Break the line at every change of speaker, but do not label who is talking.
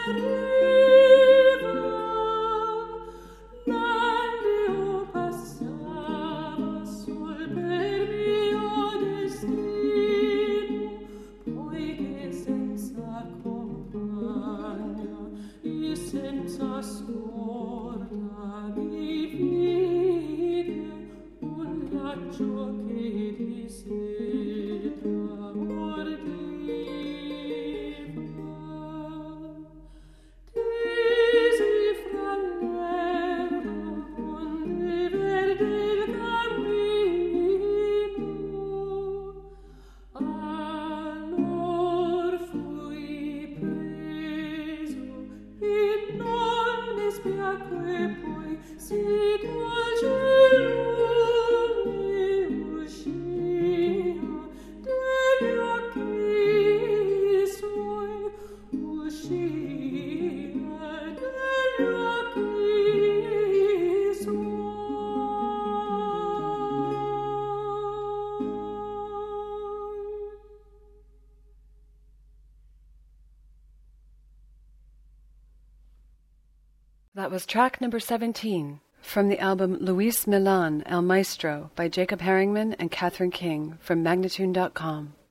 That was track number 17 from the album Luis Milan El Maestro by Jacob Herringman and Catherine King from Magnatune.com.